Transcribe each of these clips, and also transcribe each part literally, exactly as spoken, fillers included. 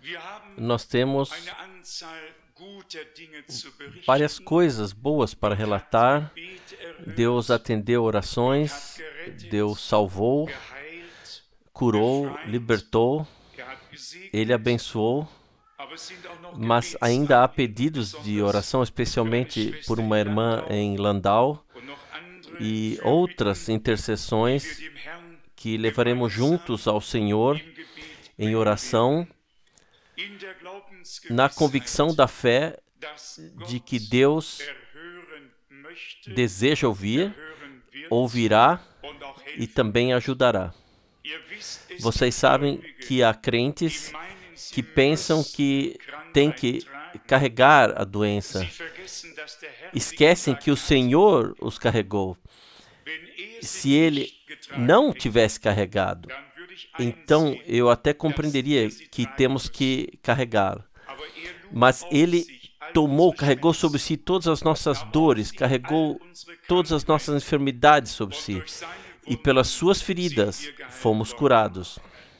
nós temos várias coisas boas para relatar. Deus atendeu orações, Deus salvou, curou, libertou, Ele abençoou, mas ainda há pedidos de oração, especialmente por uma irmã em Landau, e outras intercessões que levaremos juntos ao Senhor em oração, na convicção da fé de que Deus deseja ouvir, ouvirá e também ajudará. Vocês sabem que há crentes que pensam que têm que carregar a doença. Esquecem que o Senhor os carregou. Se Ele não tivesse carregado, então eu até compreenderia que temos que carregar. Mas Ele tomou, carregou sobre si todas as nossas dores, carregou todas as nossas enfermidades sobre si. E pelas suas feridas fomos curados.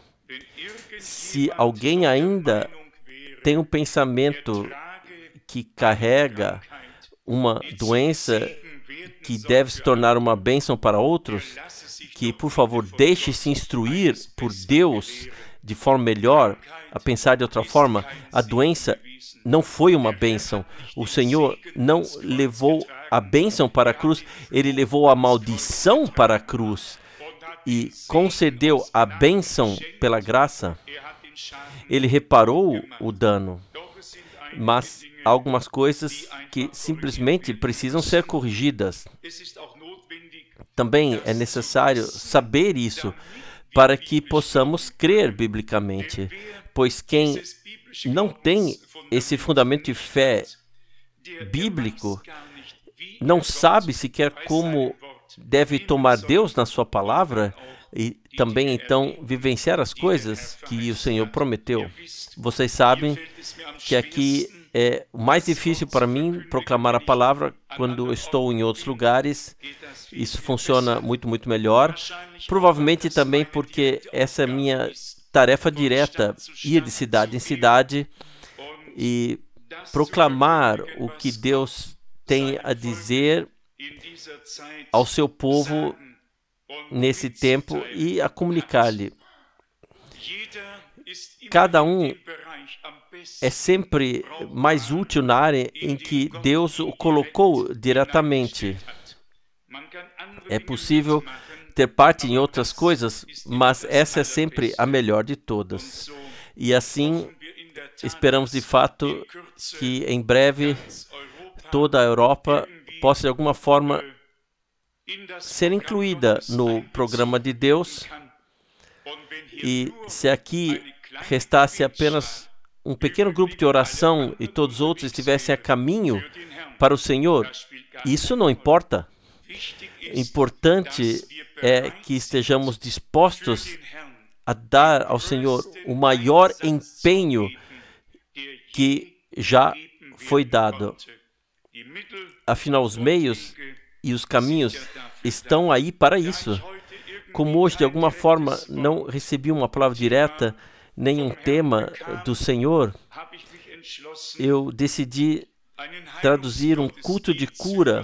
Se alguém ainda tem um pensamento que carrega uma doença que deve se tornar uma bênção para outros, que, por favor, deixe-se instruir por Deus de forma melhor, a pensar de outra forma. A doença não foi uma bênção. O Senhor não levou a bênção para a cruz, Ele levou a maldição para a cruz e concedeu a bênção pela graça. Ele reparou o dano, mas há algumas coisas que simplesmente precisam ser corrigidas. Também é necessário saber isso para que possamos crer biblicamente, pois quem não tem esse fundamento de fé bíblico não sabe sequer como deve tomar Deus na sua palavra e também então vivenciar as coisas que o Senhor prometeu. Vocês sabem que aqui é mais difícil para mim proclamar a palavra quando estou em outros lugares. Isso funciona muito, muito melhor. Provavelmente também porque essa é a minha tarefa direta, ir de cidade em cidade e proclamar o que Deus tem a dizer ao seu povo nesse tempo e a comunicar-lhe. Cada um é sempre mais útil na área em que Deus o colocou diretamente. É possível ter parte em outras coisas, mas essa é sempre a melhor de todas. E assim, esperamos de fato que em breve toda a Europa possa de alguma forma ser incluída no programa de Deus. E se aqui restasse apenas um pequeno grupo de oração e todos os outros estivessem a caminho para o Senhor, isso não importa. Importante é que estejamos dispostos a dar ao Senhor o maior empenho que já foi dado. Afinal, os meios e os caminhos estão aí para isso. Como hoje, de alguma forma, não recebi uma palavra direta, nem um tema do Senhor, eu decidi traduzir um culto de cura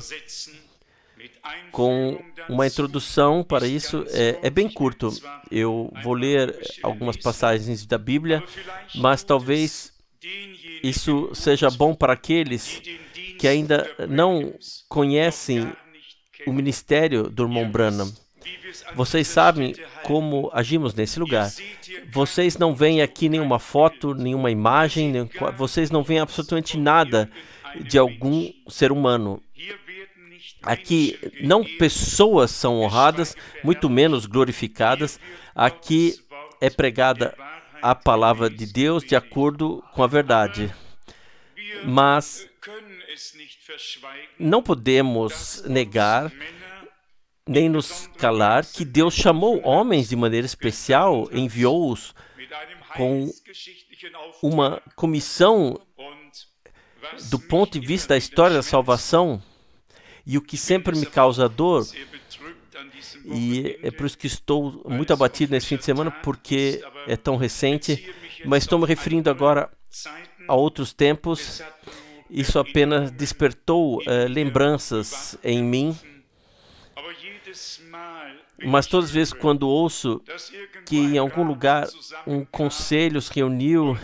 com uma introdução para isso. É, é bem curto. Eu vou ler algumas passagens da Bíblia, mas talvez isso seja bom para aqueles que ainda não conhecem o ministério do irmão Branham. Vocês sabem como agimos nesse lugar. Vocês não veem aqui nenhuma foto, nenhuma imagem, nem, vocês não veem absolutamente nada de algum ser humano. Aqui não pessoas são honradas, muito menos glorificadas. Aqui é pregada a palavra de Deus de acordo com a verdade. Mas não podemos negar nem nos calar que Deus chamou homens de maneira especial, enviou-os com uma comissão do ponto de vista da história da salvação. E o que sempre me causa dor, e é por isso que estou muito abatido nesse fim de semana, porque é tão recente, mas estou me referindo agora a outros tempos. Isso apenas despertou uh, lembranças em mim. Mas todas as vezes quando ouço que em algum lugar um conselho se reuniu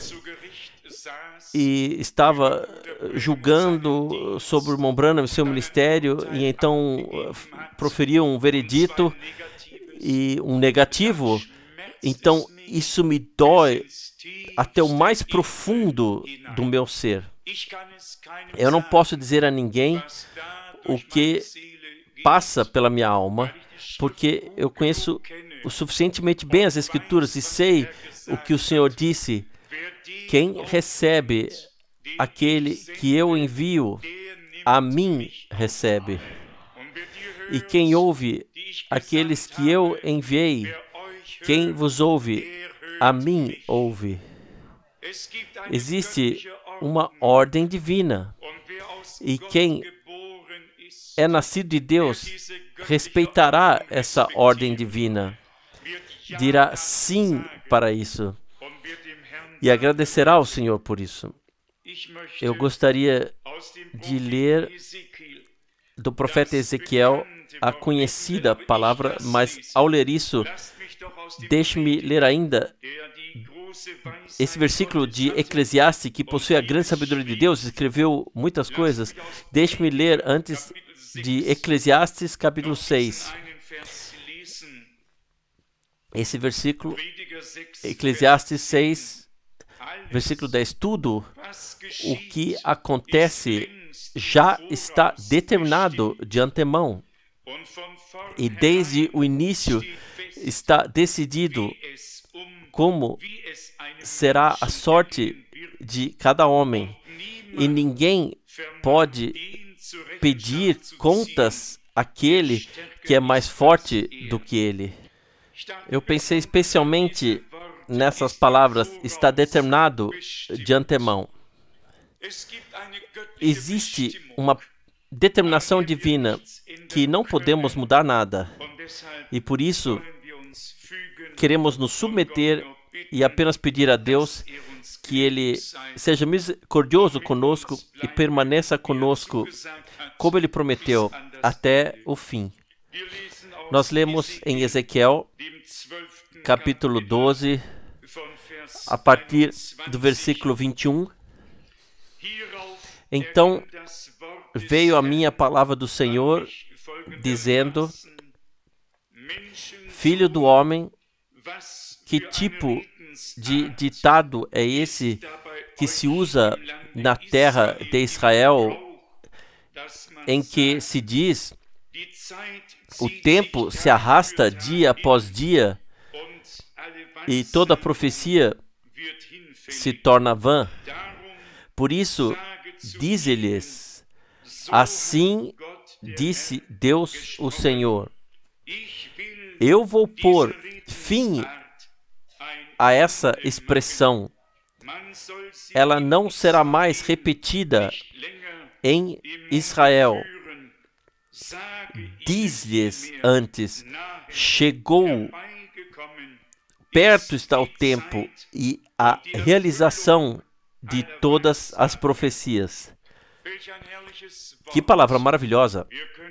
e estava julgando sobre o irmão Branham e seu ministério, e então proferiu um veredito e um negativo, então isso me dói até o mais profundo do meu ser. Eu não posso dizer a ninguém o que passa pela minha alma, porque eu conheço o suficientemente bem as Escrituras e sei o que o Senhor disse. Quem recebe aquele que eu envio, a mim recebe. E quem ouve aqueles que eu enviei, quem vos ouve, a mim ouve. Existe uma ordem divina. E quem é nascido de Deus respeitará essa ordem divina. Dirá sim para isso. E agradecerá ao Senhor por isso. Eu gostaria de ler do profeta Ezequiel a conhecida palavra, mas ao ler isso, deixe-me ler ainda esse versículo de Eclesiastes, que possui a grande sabedoria de Deus, escreveu muitas coisas. Deixe-me ler antes de Eclesiastes, capítulo seis. Esse versículo, Eclesiastes seis, versículo dez. Tudo o que acontece já está determinado de antemão, e desde o início está decidido como será a sorte de cada homem, e ninguém pode pedir contas àquele que é mais forte do que ele. Eu pensei especialmente nessas palavras, está determinado de antemão. Existe uma determinação divina que não podemos mudar nada, e por isso queremos nos submeter e apenas pedir a Deus que Ele seja misericordioso conosco e permaneça conosco, como Ele prometeu, até o fim. Nós lemos em Ezequiel, capítulo doze, a partir do versículo vinte e um. Então veio a minha palavra do Senhor, dizendo: Filho do homem, que tipo de ditado é esse que se usa na terra de Israel, em que se diz: o tempo se arrasta dia após dia e toda profecia se torna vã? Por isso, dize-lhes: assim disse Deus o Senhor, eu vou pôr fim a essa expressão. Ela não será mais repetida em Israel. Diz-lhes antes: chegou, perto está o tempo e a realização de todas as profecias. Que palavra maravilhosa!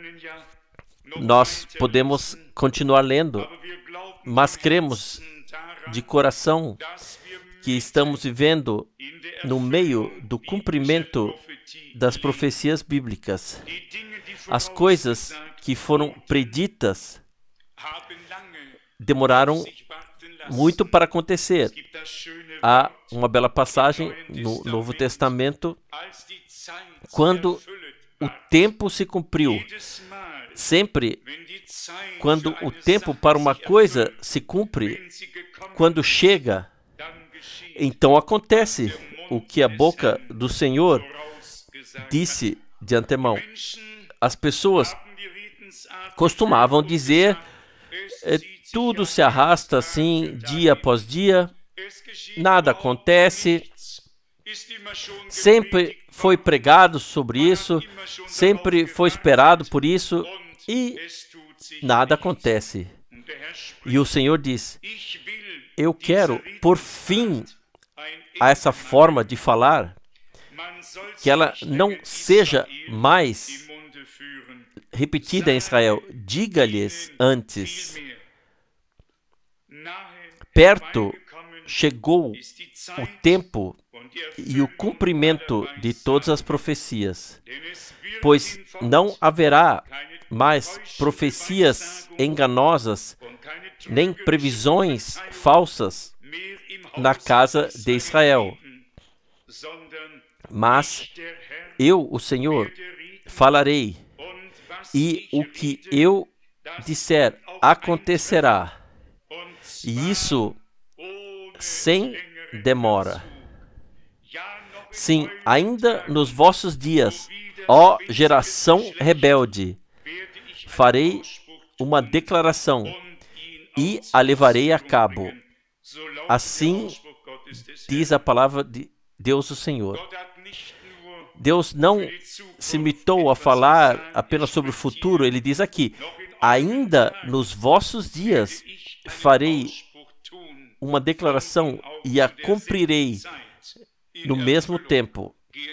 Nós podemos continuar lendo, mas cremos de coração que estamos vivendo no meio do cumprimento das profecias bíblicas. As coisas que foram preditas demoraram muito para acontecer. Há uma bela passagem no Novo Testamento, quando o tempo se cumpriu. Sempre, quando o tempo para uma coisa se cumpre, quando chega, então acontece o que a boca do Senhor disse de antemão. As pessoas costumavam dizer: tudo se arrasta assim, dia após dia, nada acontece. Sempre foi pregado sobre isso, sempre foi esperado por isso, e nada acontece. E o Senhor diz: eu quero, por fim, a essa forma de falar, que ela não seja mais repetida em Israel. Diga-lhes antes: perto chegou o tempo e o cumprimento de todas as profecias, pois não haverá mais profecias enganosas, nem previsões falsas na casa de Israel. Mas eu, o Senhor, falarei, e o que eu disser acontecerá, e isso sem demora. Sim, ainda nos vossos dias, ó geração rebelde, farei uma declaração e a levarei a cabo. Assim diz a palavra de Deus, o Senhor. Deus não se limitou a falar apenas sobre o futuro. Ele diz aqui: ainda nos vossos dias farei uma declaração e a cumprirei no mesmo tempo.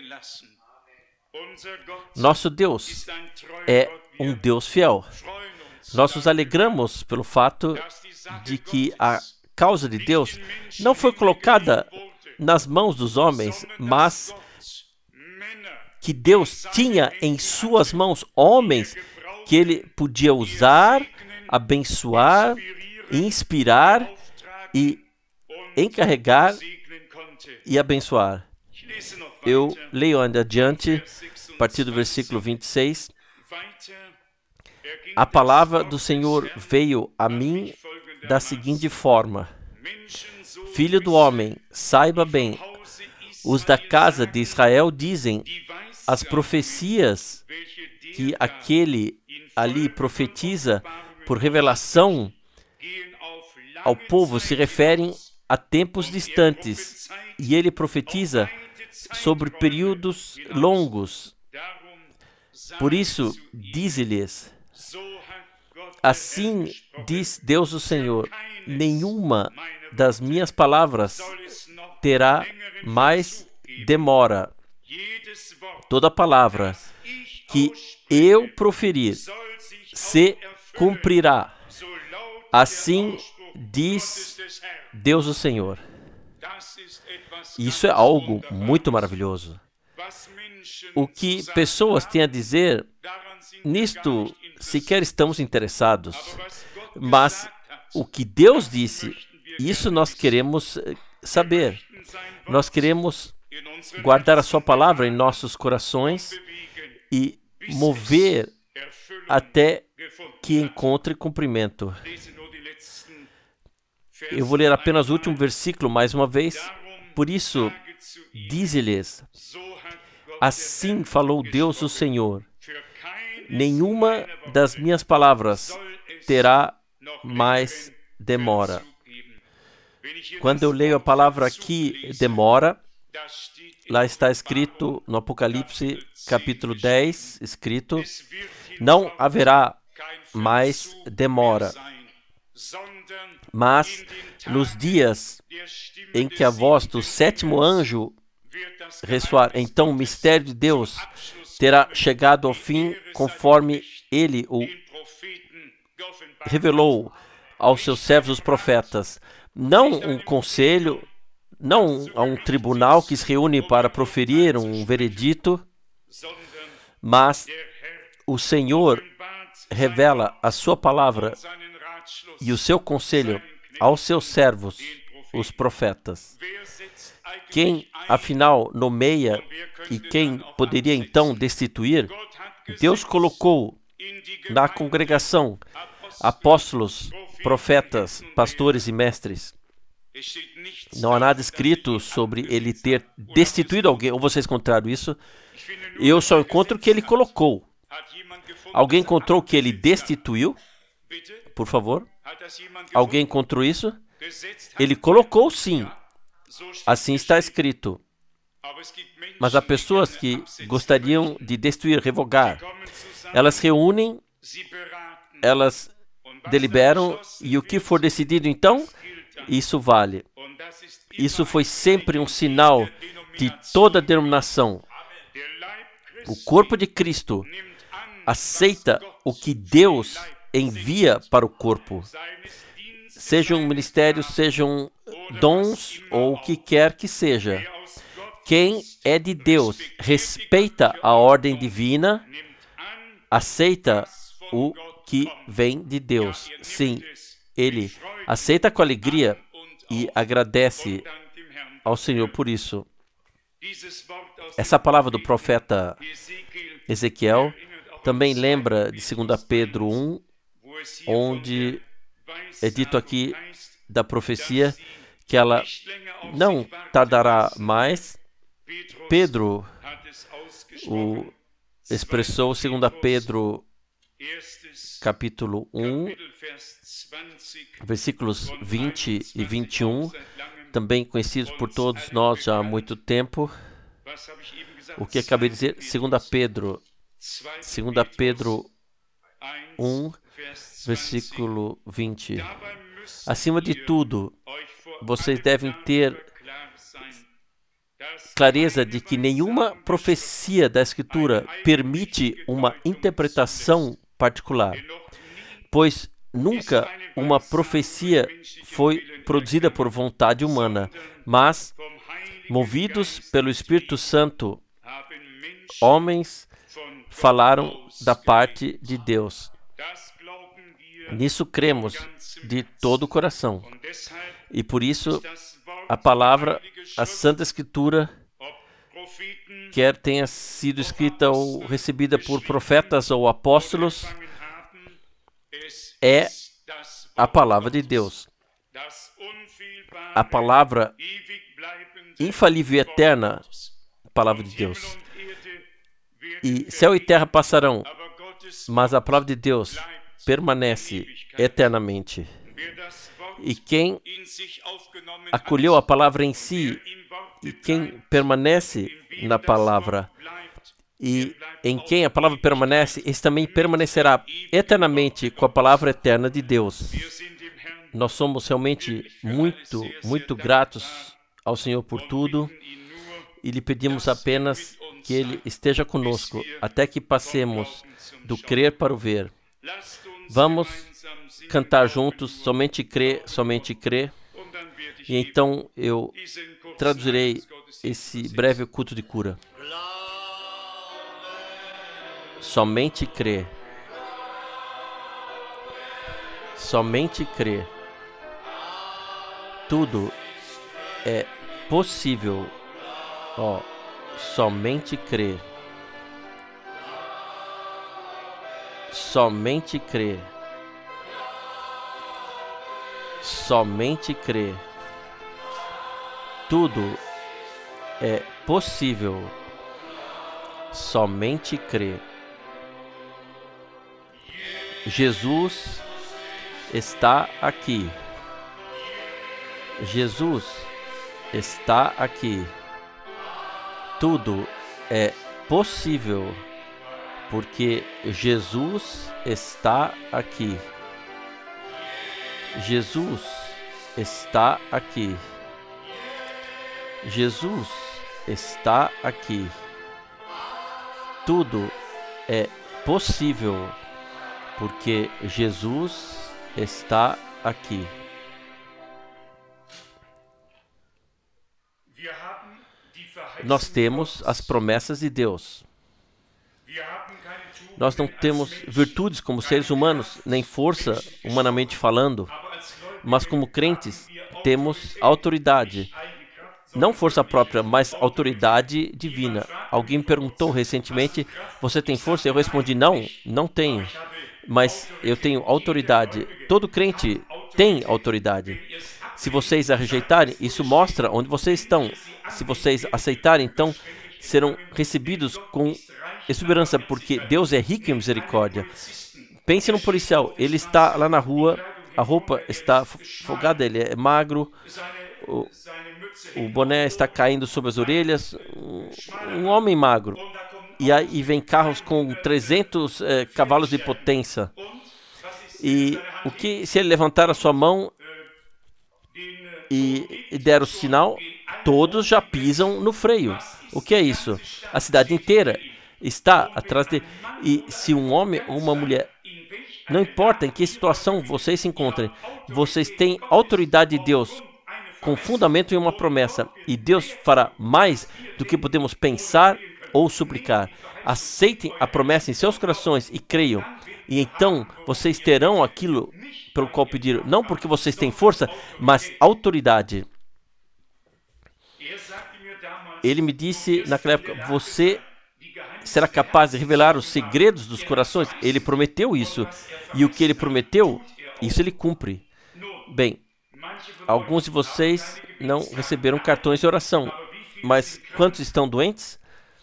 Nosso Deus é um Deus fiel. Nós nos alegramos pelo fato de que a causa de Deus não foi colocada nas mãos dos homens, mas que Deus tinha em suas mãos homens que ele podia usar, abençoar, inspirar e encarregar e abençoar. Eu leio ainda adiante, a partir do versículo vinte e seis. A palavra do Senhor veio a mim da seguinte forma: Filho do homem, saiba bem, os da casa de Israel dizem, as profecias que aquele ali profetiza por revelação ao povo se referem a tempos distantes, e ele profetiza sobre períodos longos. Por isso, dize-lhes: assim diz Deus o Senhor, nenhuma das minhas palavras terá mais demora. Toda palavra que eu proferir se cumprirá. Assim diz Deus o Senhor. Isso é algo muito maravilhoso. O que pessoas têm a dizer, nisto sequer estamos interessados. Mas o que Deus disse, isso nós queremos saber. Nós queremos guardar a sua palavra em nossos corações e mover até que encontre cumprimento. Eu vou ler apenas o último versículo mais uma vez. Por isso, dize-lhes: assim falou Deus o Senhor, nenhuma das minhas palavras terá mais demora. Quando eu leio a palavra aqui, demora, lá está escrito no Apocalipse capítulo dez, escrito: não haverá mais demora, mas nos dias em que a voz do sétimo anjo ressoar, então o mistério de Deus terá chegado ao fim, conforme ele o revelou aos seus servos os profetas. Não um conselho, não a um tribunal que se reúne para proferir um veredito, mas o Senhor revela a sua palavra e o seu conselho aos seus servos, os profetas. Quem, afinal, nomeia e quem poderia então destituir? Deus colocou na congregação apóstolos, profetas, pastores e mestres. Não há nada escrito sobre ele ter destituído alguém. Ou vocês encontraram isso? Eu só encontro que ele colocou. Alguém encontrou que ele destituiu? Por favor. Alguém encontrou isso? Ele colocou, sim. Assim está escrito. Mas há pessoas que gostariam de destruir, revogar. Elas reúnem, elas deliberam, e o que for decidido então, isso vale. Isso foi sempre um sinal de toda denominação. O corpo de Cristo aceita o que Deus envia para o corpo. Sejam ministérios, sejam dons ou o que quer que seja. Quem é de Deus respeita a ordem divina, aceita o que vem de Deus. Sim, ele aceita com alegria e agradece ao Senhor por isso. Essa palavra do profeta Ezequiel também lembra de segunda Pedro um, onde é dito aqui da profecia que ela não tardará mais. Pedro o expressou segunda Pedro capítulo um, versículos vinte e vinte e um, também conhecidos por todos nós já há muito tempo. O que acabei de dizer? segunda Pedro, segunda Pedro um, versículo vinte. Acima de tudo, vocês devem ter clareza de que nenhuma profecia da Escritura permite uma interpretação particular, pois nunca uma profecia foi produzida por vontade humana, mas, movidos pelo Espírito Santo, homens falaram da parte de Deus. Nisso cremos de todo o coração. E por isso, a palavra, a Santa Escritura, quer tenha sido escrita ou recebida por profetas ou apóstolos, é a palavra de Deus. A palavra infalível e eterna, a palavra de Deus. E céu e terra passarão, mas a palavra de Deus permanece eternamente. E quem acolheu a palavra em si, e quem permanece na palavra, e em quem a palavra permanece, esse também permanecerá eternamente com a palavra eterna de Deus. Nós somos realmente muito, muito gratos ao Senhor por tudo, e lhe pedimos apenas que Ele esteja conosco até que passemos do crer para o ver. Vamos cantar juntos, somente crê, somente crê. E então eu traduzirei esse breve culto de cura. Somente crê. Somente crê. Tudo é possível. Ó, somente crê. Somente crê. Somente crê. Tudo é possível. Somente crê. Jesus está aqui. Jesus está aqui. Tudo é possível, porque Jesus está aqui. Jesus está aqui. Jesus está aqui. Tudo é possível, porque Jesus está aqui. Nós temos as promessas de Deus. Nós não temos virtudes como seres humanos, nem força humanamente falando, mas como crentes temos autoridade. Não força própria, mas autoridade divina. Alguém me perguntou recentemente, você tem força? Eu respondi, não, não tenho. Mas eu tenho autoridade. Todo crente tem autoridade. Se vocês a rejeitarem, isso mostra onde vocês estão. Se vocês aceitarem, então serão recebidos com exuberância, porque Deus é rico em misericórdia. Pense no policial, ele está lá na rua, a roupa está folgada, ele é magro, o, o boné está caindo sobre as orelhas, um, um homem magro. E aí vem carros com trezentos eh, cavalos de potência. E o que, se ele levantar a sua mão, e, e der o sinal, todos já pisam no freio. O que é isso? A cidade inteira está atrás dele. E se um homem ou uma mulher, não importa em que situação vocês se encontrem, vocês têm autoridade de Deus com fundamento em uma promessa. E Deus fará mais do que podemos pensar ou suplicar. Aceitem a promessa em seus corações e creiam. E então vocês terão aquilo pelo qual pediram. Não porque vocês têm força, mas autoridade. Ele me disse naquela época, você será capaz de revelar os segredos dos corações? Ele prometeu isso. E o que ele prometeu, isso ele cumpre. Bem, alguns de vocês não receberam cartões de oração. Mas quantos estão doentes?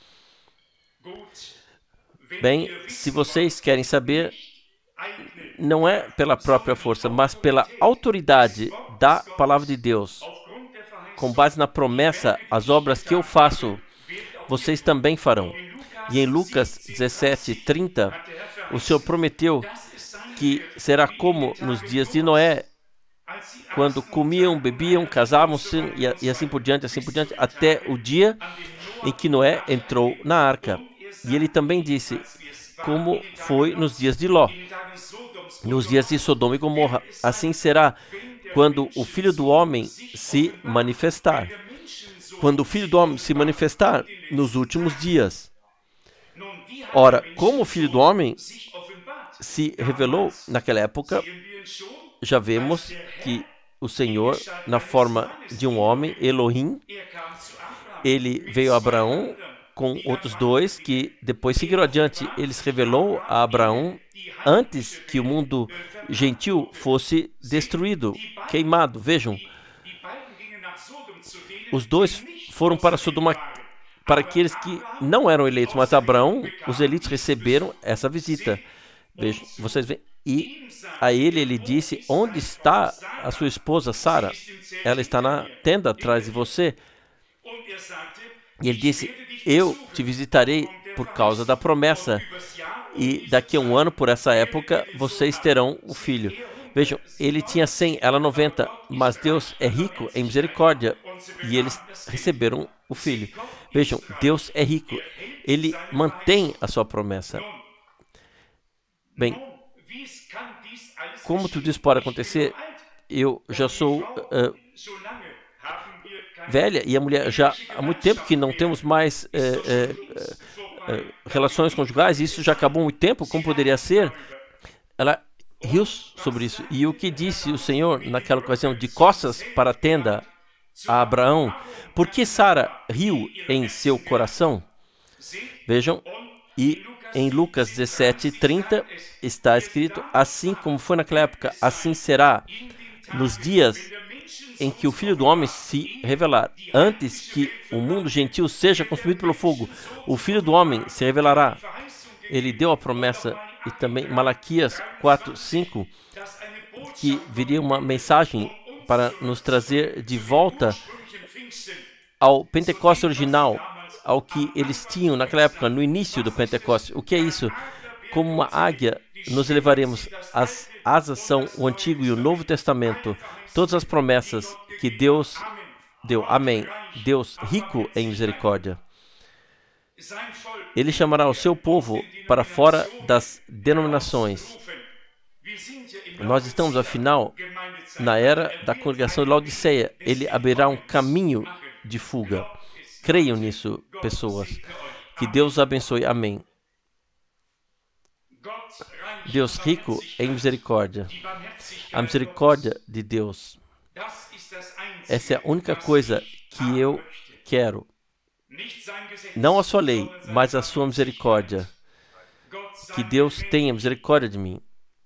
Bem, se vocês querem saber, não é pela própria força, mas pela autoridade da palavra de Deus. Com base na promessa, as obras que eu faço, vocês também farão. E em Lucas dezessete, trinta, o Senhor prometeu que será como nos dias de Noé, quando comiam, bebiam, casavam-se e assim por diante, assim por diante, até o dia em que Noé entrou na arca. E ele também disse, como foi nos dias de Ló, nos dias de Sodoma e Gomorra, assim será quando o Filho do Homem se manifestar. Quando o Filho do Homem se manifestar nos últimos dias. Ora, como o Filho do Homem se revelou naquela época, já vemos que o Senhor, na forma de um homem, Elohim, ele veio a Abraão com outros dois que depois seguiram adiante. Ele se revelou a Abraão antes que o mundo gentil fosse destruído, queimado. Vejam, os dois foram para Sodoma, para aqueles que não eram eleitos, mas Abraão, os eleitos receberam essa visita. Vejam, vocês veem. E a ele, ele disse, onde está a sua esposa, Sara? Ela está na tenda atrás de você. E ele disse, eu te visitarei por causa da promessa. E daqui a um ano, por essa época, vocês terão o filho. Vejam, ele tinha cem, ela noventa, mas Deus é rico em misericórdia. E eles receberam o filho. Vejam, Deus é rico. Ele mantém a sua promessa. Bem, como tudo isso pode acontecer? Eu já sou uh, velha e a mulher já há muito tempo que não temos mais uh, uh, uh, relações conjugais. Isso já acabou há muito tempo. Como poderia ser? Ela riu sobre isso. E o que disse o Senhor naquela ocasião, de costas para a tenda a Abraão? Por que Sara riu em seu coração? Vejam, e em Lucas dezessete, trinta está escrito, assim como foi naquela época, assim será nos dias em que o Filho do Homem se revelar. Antes que o mundo gentil seja consumido pelo fogo, o Filho do Homem se revelará. Ele deu a promessa, e também Malaquias quatro, cinco, que viria uma mensagem para nos trazer de volta ao Pentecostes original, ao que eles tinham naquela época, no início do Pentecostes. O que é isso? Como uma águia, nos elevaremos. As asas são o Antigo e o Novo Testamento. Todas as promessas que Deus deu. Amém. Deus rico em misericórdia. Ele chamará o seu povo para fora das denominações. Nós estamos, afinal, na era da congregação de Laodiceia. Ele abrirá um caminho de fuga. Creiam nisso, pessoas. Que Deus abençoe. Amém. Deus rico em misericórdia. A misericórdia de Deus. Essa é a única coisa que eu quero. Não a sua lei, mas a sua misericórdia. Que Deus tenha misericórdia de mim.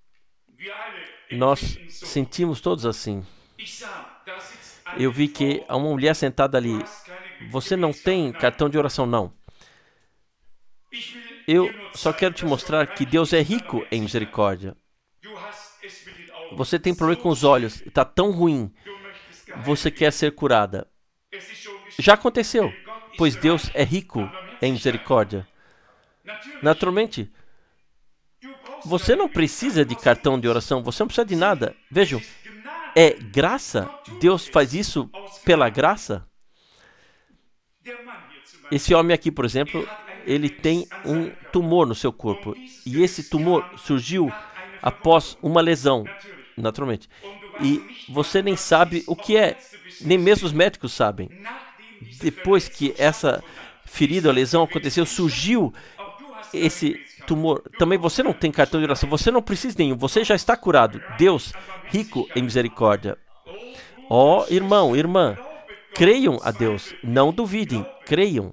Nós sentimos todos assim. Eu vi que há uma mulher sentada ali. Você não tem cartão de oração, não. Eu só quero te mostrar que Deus é rico em misericórdia. Você tem problema com os olhos, está tão ruim. Você quer ser curada. Já aconteceu, pois Deus é rico em misericórdia. Naturalmente, você não precisa de cartão de oração, você não precisa de nada. Vejam, é graça? Deus faz isso pela graça? Esse homem aqui, por exemplo, ele tem um tumor no seu corpo. E esse tumor surgiu após uma lesão, naturalmente. E você nem sabe o que é, nem mesmo os médicos sabem. Depois que essa ferida, a lesão aconteceu, surgiu esse tumor. Também você não tem cartão de oração, você não precisa nenhum, você já está curado. Deus, rico em misericórdia. Ó, oh, irmão, irmã, creiam a Deus, não duvidem, creiam.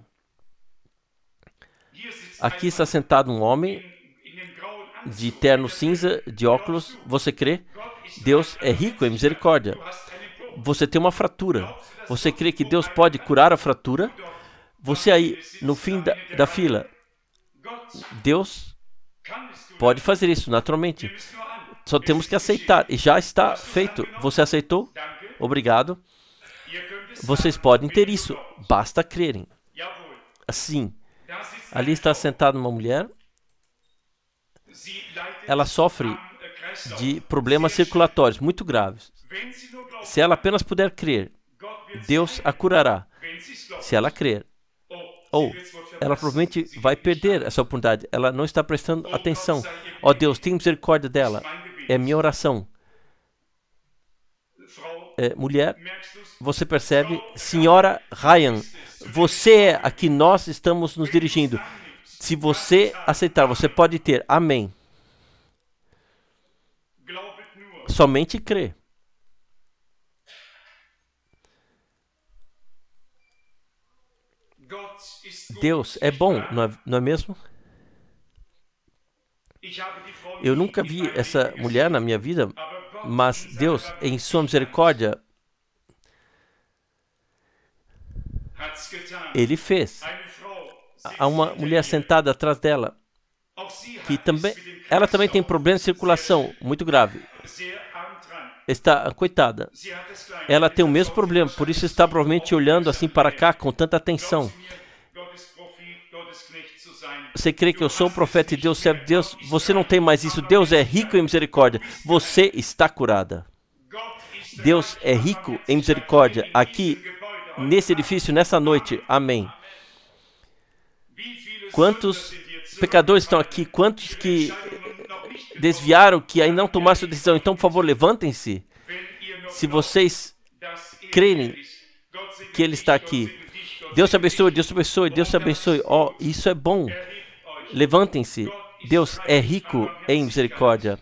Aqui está sentado um homem de terno cinza, de óculos. Você crê? Deus é rico em misericórdia. Você tem uma fratura. Você crê que Deus pode curar a fratura? Você aí, no fim da, da fila, Deus pode fazer isso naturalmente. Só temos que aceitar. E já está feito. Você aceitou? Obrigado. Vocês podem ter isso. Basta crerem. Assim, ali está sentada uma mulher. Ela sofre de problemas circulatórios muito graves. Se ela apenas puder crer, Deus a curará. Se ela crer. Ou ela provavelmente vai perder essa oportunidade. Ela não está prestando atenção. Ó oh, Deus, tenha misericórdia dela. É minha oração. É, mulher, você percebe? Senhora Ryan, você é a que nós estamos nos dirigindo. Se você aceitar, você pode ter. Amém. Somente crê. Deus é bom, não é, não é mesmo? Eu nunca vi essa mulher na minha vida, mas Deus, em sua misericórdia, Ele fez. Há uma mulher sentada atrás dela, que também, ela também tem problema de circulação muito grave. Está, coitada, ela tem o mesmo problema, por isso está provavelmente olhando assim para cá com tanta atenção. Você crê que eu sou o profeta de Deus, servo de Deus? Você não tem mais isso. Deus é rico em misericórdia. Você está curada. Deus é rico em misericórdia. Aqui, nesse edifício, nessa noite. Amém. Quantos pecadores estão aqui? Quantos que desviaram, que ainda não tomaram sua decisão? Então, por favor, levantem-se. Se vocês crerem que Ele está aqui. Deus te abençoe, Deus te abençoe, Deus te abençoe. Oh, isso é bom. Levantem-se. Deus é rico em misericórdia.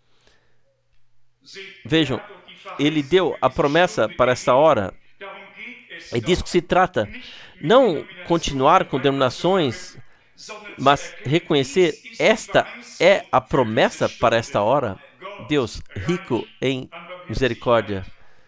Vejam, Ele deu a promessa para esta hora. É disso que se trata. Não continuar com denominações, mas reconhecer, esta é a promessa para esta hora. Deus rico em misericórdia.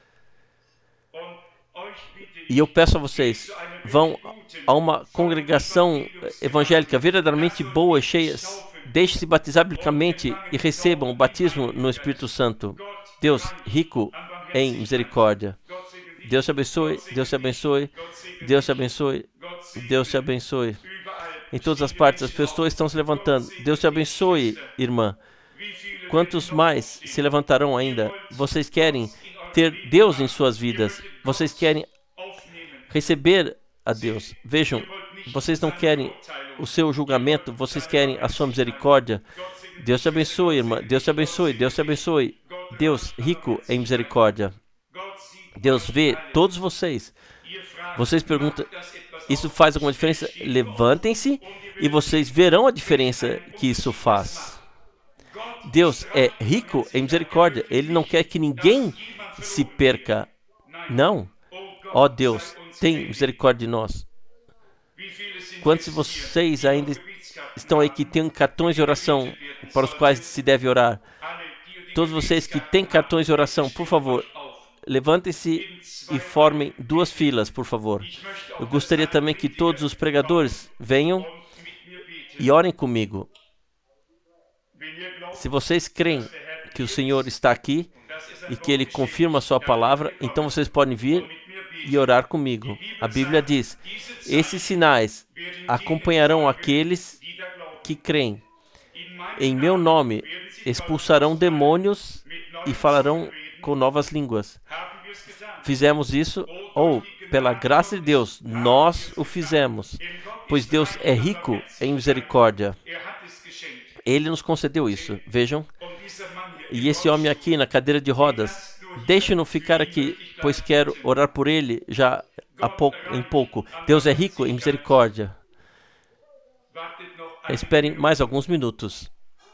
E eu peço a vocês, vão a uma congregação evangélica verdadeiramente boa e cheia, deixe-se batizar biblicamente e recebam o batismo no Espírito Santo. Deus rico em misericórdia. Deus te abençoe, Deus te abençoe, Deus te abençoe, Deus te abençoe. Em todas as partes as pessoas estão se levantando. Deus te abençoe, irmã. Quantos mais se levantarão ainda? Vocês querem ter Deus em suas vidas. Vocês querem receber a Deus. Vejam, vocês não querem o seu julgamento, vocês querem a sua misericórdia. Deus te abençoe, irmã. Deus te abençoe, Deus te abençoe. Deus rico em misericórdia. Deus vê todos vocês. Vocês perguntam, isso faz alguma diferença? Levantem-se e vocês verão a diferença que isso faz. Deus é rico em misericórdia. Ele não quer que ninguém se perca. Não. Ó oh, Deus, tem misericórdia de nós. Quantos de vocês ainda estão aí que têm cartões de oração para os quais se deve orar? Todos vocês que têm cartões de oração, por favor, levantem-se e formem duas filas, por favor. Eu gostaria também que todos os pregadores venham e orem comigo. Se vocês creem que o Senhor está aqui e que Ele confirma a sua palavra, então vocês podem vir e orar comigo. A Bíblia diz, esses sinais acompanharão aqueles que creem. Em meu nome expulsarão demônios e falarão com novas línguas. Fizemos isso, ou, pela graça de Deus, nós o fizemos, pois Deus é rico em misericórdia. Ele nos concedeu isso, vejam. E esse homem aqui na cadeira de rodas, deixe-no ficar aqui, pois quero orar por ele já há pouco, em pouco. Deus é rico em misericórdia. Esperem mais alguns minutos.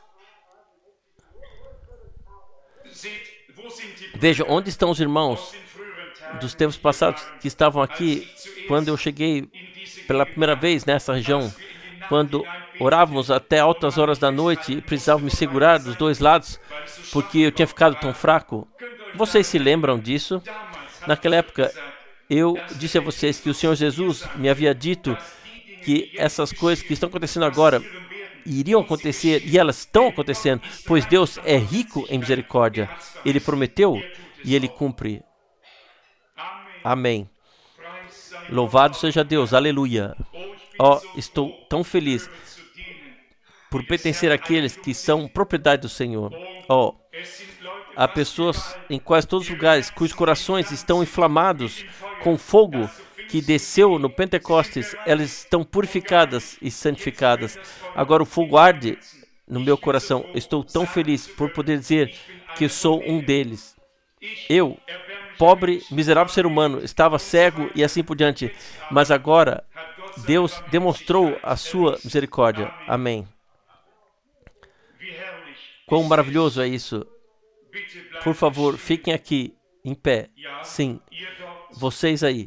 Vejam, onde estão os irmãos dos tempos passados que estavam aqui quando eu cheguei pela primeira vez nessa região, quando orávamos até altas horas da noite e precisava me segurar dos dois lados porque eu tinha ficado tão fraco? Vocês se lembram disso? Naquela época, eu disse a vocês que o Senhor Jesus me havia dito que essas coisas que estão acontecendo agora iriam acontecer, e elas estão acontecendo, pois Deus é rico em misericórdia. Ele prometeu e Ele cumpre. Amém. Louvado seja Deus. Aleluia. Ó, oh, estou tão feliz por pertencer àqueles que são propriedade do Senhor. Ó, oh, há pessoas em quase todos os lugares cujos corações estão inflamados com fogo que desceu no Pentecostes. Elas estão purificadas e santificadas. Agora o fogo arde no meu coração. Estou tão feliz por poder dizer que sou um deles. Eu, pobre, miserável ser humano, estava cego e assim por diante. Mas agora Deus demonstrou a sua misericórdia. Amém. Quão maravilhoso é isso. Por favor, fiquem aqui, em pé. Sim, vocês aí.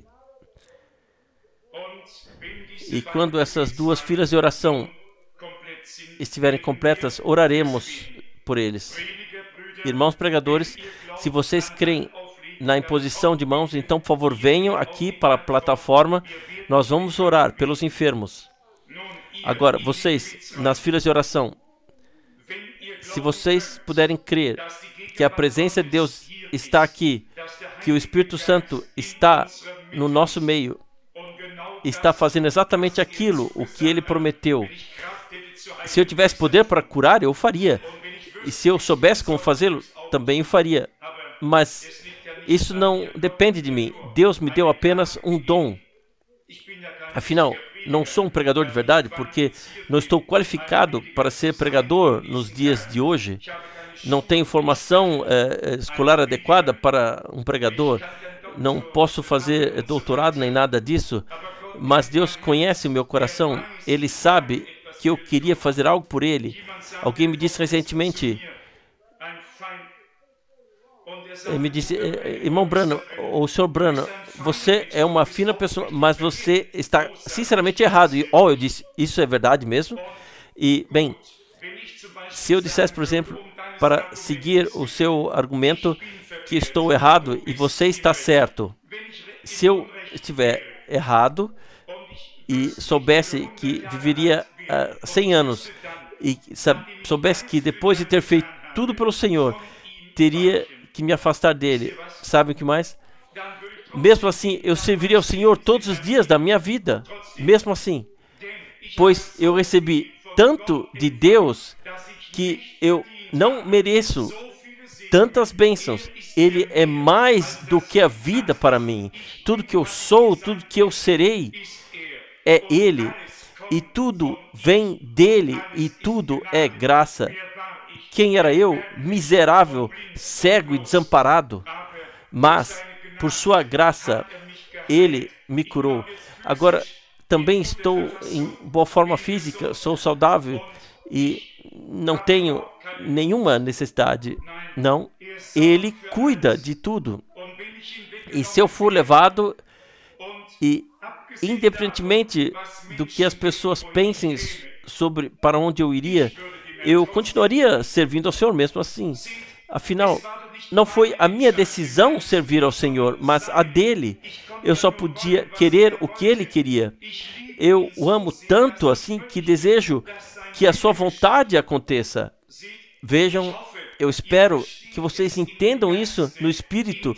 E quando essas duas filas de oração estiverem completas, oraremos por eles. Irmãos pregadores, se vocês creem na imposição de mãos, então, por favor, venham aqui para a plataforma. Nós vamos orar pelos enfermos. Agora, vocês, nas filas de oração, se vocês puderem crer que a presença de Deus está aqui, que o Espírito Santo está no nosso meio, está fazendo exatamente aquilo, o que Ele prometeu. Se eu tivesse poder para curar, eu o faria. E se eu soubesse como fazê-lo, também o faria. Mas isso não depende de mim. Deus me deu apenas um dom. Afinal, não sou um pregador de verdade, porque não estou qualificado para ser pregador nos dias de hoje. Não tenho formação eh, escolar adequada para um pregador. Não posso fazer doutorado nem nada disso. Mas Deus conhece o meu coração. Ele sabe que eu queria fazer algo por Ele. Alguém me disse recentemente, ele me disse, irmão Branham, ou senhor Branham, você é uma fina pessoa, mas você está sinceramente errado. E, oh, eu disse, isso é verdade mesmo? E, bem, se eu dissesse, por exemplo, para seguir o seu argumento, que estou errado e você está certo, se eu estiver errado e soubesse que viveria uh, cem anos e soubesse que depois de ter feito tudo pelo Senhor, teria que me afastar dele, sabe o que mais? Mesmo assim, eu serviria ao Senhor todos os dias da minha vida, mesmo assim, pois eu recebi tanto de Deus que eu não mereço tantas bênçãos. Ele é mais do que a vida para mim. Tudo que eu sou, tudo que eu serei, é Ele. E tudo vem dele e tudo é graça. Quem era eu? Miserável, cego e desamparado. Mas, por sua graça, Ele me curou. Agora, também estou em boa forma física, sou saudável e não tenho nenhuma necessidade. Não, Ele cuida de tudo. E se eu for levado, e independentemente do que as pessoas pensem sobre para onde eu iria, eu continuaria servindo ao Senhor mesmo assim. Afinal, não foi a minha decisão servir ao Senhor, mas a dele. Eu só podia querer o que ele queria. Eu o amo tanto assim que desejo que a sua vontade aconteça. Vejam, eu espero que vocês entendam isso no espírito,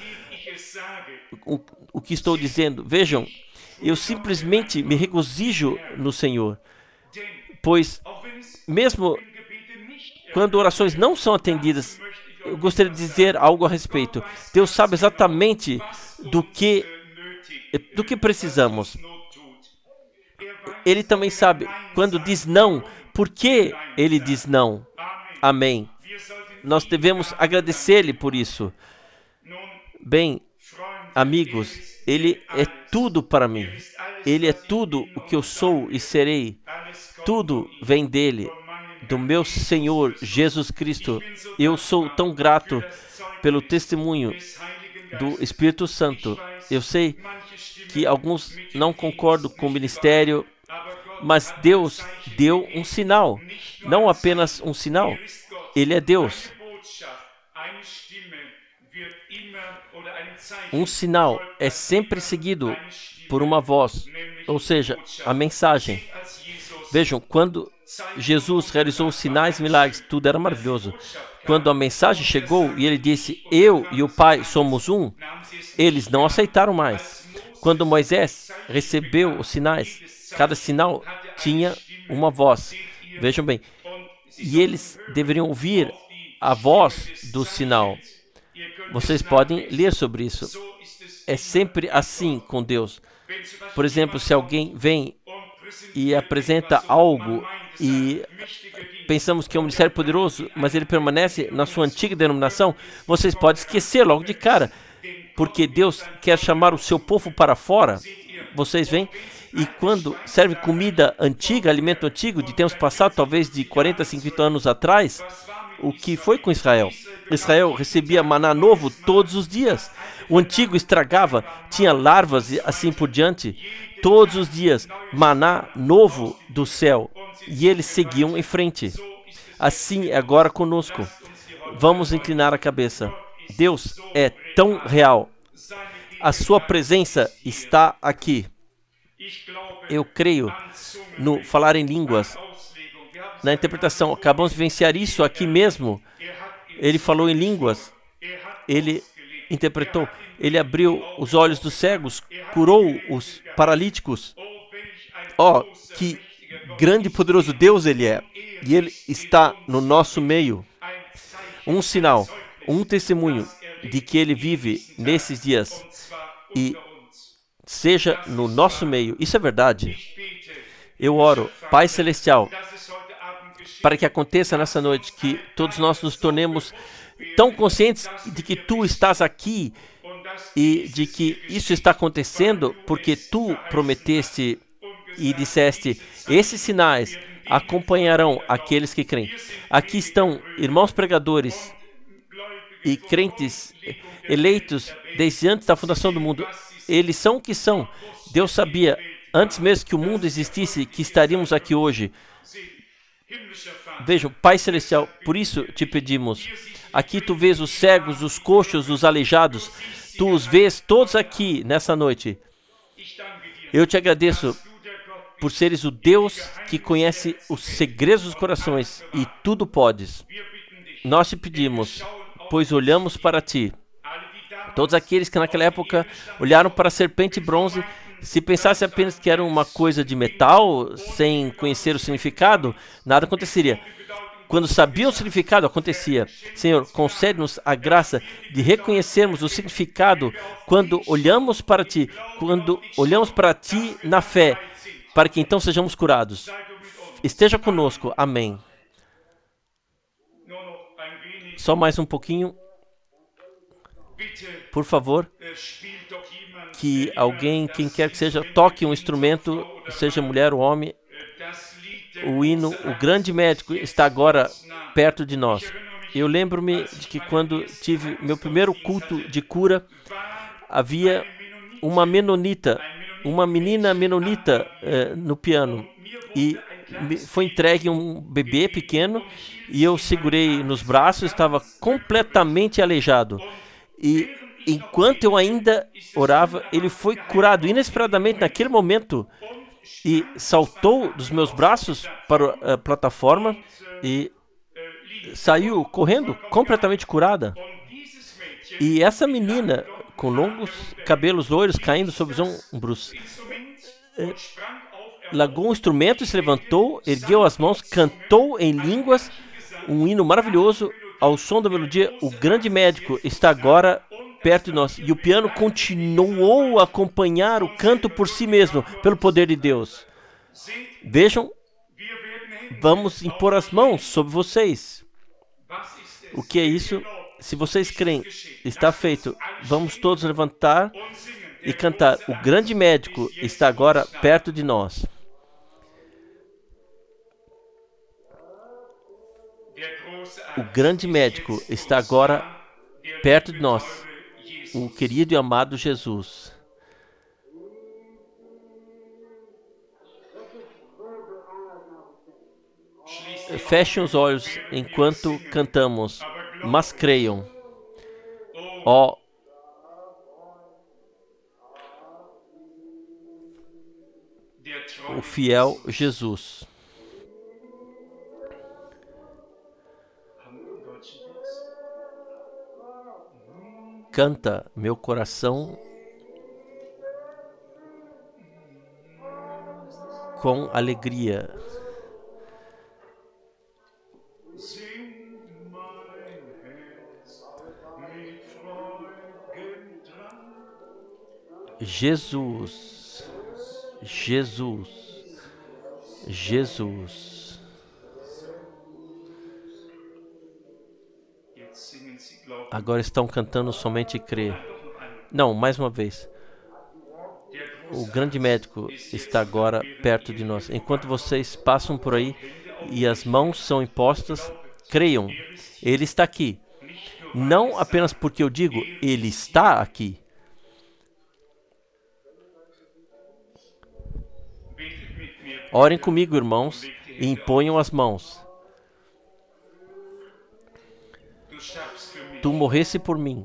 o, o que estou dizendo. Vejam, eu simplesmente me regozijo no Senhor, pois mesmo quando orações não são atendidas, eu gostaria de dizer algo a respeito. Deus sabe exatamente do que, do que precisamos. Ele também sabe quando diz não, por que Ele diz não. Amém. Nós devemos agradecer-lhe por isso. Bem, amigos, Ele é tudo para mim. Ele é tudo o que eu sou e serei. Tudo vem dele, do meu Senhor Jesus Cristo. Eu sou tão grato pelo testemunho do Espírito Santo. Eu sei que alguns não concordam com o ministério, mas Deus deu um sinal, não apenas um sinal. Ele é Deus. Um sinal é sempre seguido por uma voz, ou seja, a mensagem. Vejam, quando Jesus realizou os sinais e milagres, tudo era maravilhoso. Quando a mensagem chegou e ele disse, eu e o Pai somos um, eles não aceitaram mais. Quando Moisés recebeu os sinais, cada sinal tinha uma voz. Vejam bem, e eles deveriam ouvir a voz do sinal. Vocês podem ler sobre isso. É sempre assim com Deus. Por exemplo, se alguém vem e apresenta algo e pensamos que é um ministério poderoso, mas ele permanece na sua antiga denominação, vocês podem esquecer logo de cara, porque Deus quer chamar o seu povo para fora. Vocês veem? E quando serve comida antiga, alimento antigo, de tempos passados, talvez de quarenta, cinquenta anos atrás, o que foi com Israel? Israel recebia maná novo todos os dias. O antigo estragava, tinha larvas e assim por diante. Todos os dias, maná novo do céu. E eles seguiam em frente. Assim é agora conosco. Vamos inclinar a cabeça. Deus é tão real. A sua presença está aqui. Eu creio no falar em línguas. Na interpretação, acabamos de vivenciar isso aqui mesmo. Ele falou em línguas. Ele interpretou. Ele abriu os olhos dos cegos, curou os paralíticos. Oh, que grande e poderoso Deus Ele é. E Ele está no nosso meio. Um sinal, um testemunho de que Ele vive nesses dias. E seja no nosso meio. Isso é verdade. Eu oro, Pai Celestial, para que aconteça nessa noite que todos nós nos tornemos tão conscientes de que Tu estás aqui e de que isso está acontecendo porque Tu prometeste e disseste, esses sinais acompanharão aqueles que creem. Aqui estão irmãos pregadores e crentes eleitos desde antes da fundação do mundo. Eles são o que são. Deus sabia, antes mesmo que o mundo existisse, que estaríamos aqui hoje. Vejam, Pai Celestial, por isso te pedimos. Aqui tu vês os cegos, os coxos, os aleijados. Tu os vês todos aqui nessa noite. Eu te agradeço por seres o Deus que conhece os segredos dos corações e tudo podes. Nós te pedimos, pois olhamos para ti. Todos aqueles que naquela época olharam para a serpente bronze, se pensasse apenas que era uma coisa de metal, sem conhecer o significado, nada aconteceria. Quando sabiam o significado, acontecia. Senhor, concede-nos a graça de reconhecermos o significado quando olhamos para ti, quando olhamos para ti na fé, para que então sejamos curados. Esteja conosco. Amém. Só mais um pouquinho. Por favor, que alguém, quem quer que seja, toque um instrumento, seja mulher ou homem. O hino, o grande médico, está agora perto de nós. Eu lembro-me de que quando tive meu primeiro culto de cura, havia uma menonita, uma menina menonita eh, no piano. E me foi entregue um bebê pequeno e eu segurei nos braços, estava completamente aleijado. E enquanto eu ainda orava, ele foi curado inesperadamente naquele momento e saltou dos meus braços para a plataforma e saiu correndo, completamente curada. E essa menina, com longos cabelos loiros caindo sobre os ombros, eh, largou um instrumento, se levantou, ergueu as mãos, cantou em línguas um hino maravilhoso ao som da melodia, o grande médico está agora perto de nós. E o piano continuou a acompanhar o canto por si mesmo, pelo poder de Deus. Vejam, vamos impor as mãos sobre vocês. O que é isso? Se vocês creem, está feito. Vamos todos levantar e cantar. O grande médico está agora perto de nós. O grande médico está agora perto de nós. O querido e amado Jesus. Fechem os olhos enquanto cantamos, mas creiam. Ó, o fiel Jesus. Canta, meu coração, com alegria. Jesus, Jesus, Jesus. Agora estão cantando somente crer. Não, mais uma vez. O grande médico está agora perto de nós. Enquanto vocês passam por aí e as mãos são impostas, creiam. Ele está aqui. Não apenas porque eu digo, ele está aqui. Orem comigo, irmãos, e imponham as mãos. Tu morresse por mim.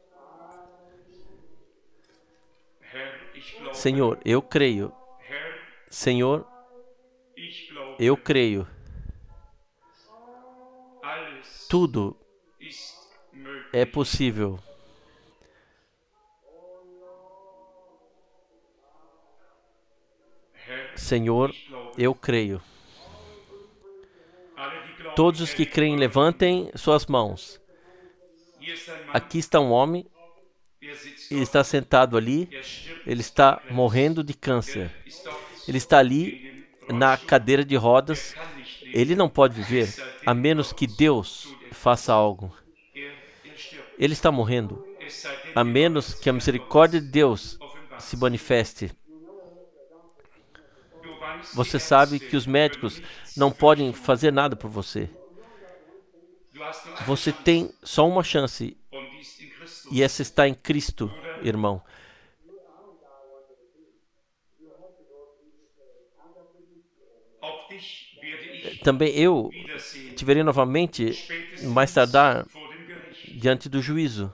Senhor, eu creio. Senhor, eu creio. Tudo é possível. Senhor, eu creio. Todos os que creem, levantem suas mãos. Aqui está um homem. Ele está sentado ali. Ele está morrendo de câncer. Ele está ali na cadeira de rodas. Ele não pode viver a menos que Deus faça algo. Ele está morrendo a menos que a misericórdia de Deus se manifeste. Você sabe que os médicos não podem fazer nada por você. Você tem só uma chance, e essa está em Cristo, irmão. Também eu te verei novamente, mais tardar, diante do juízo.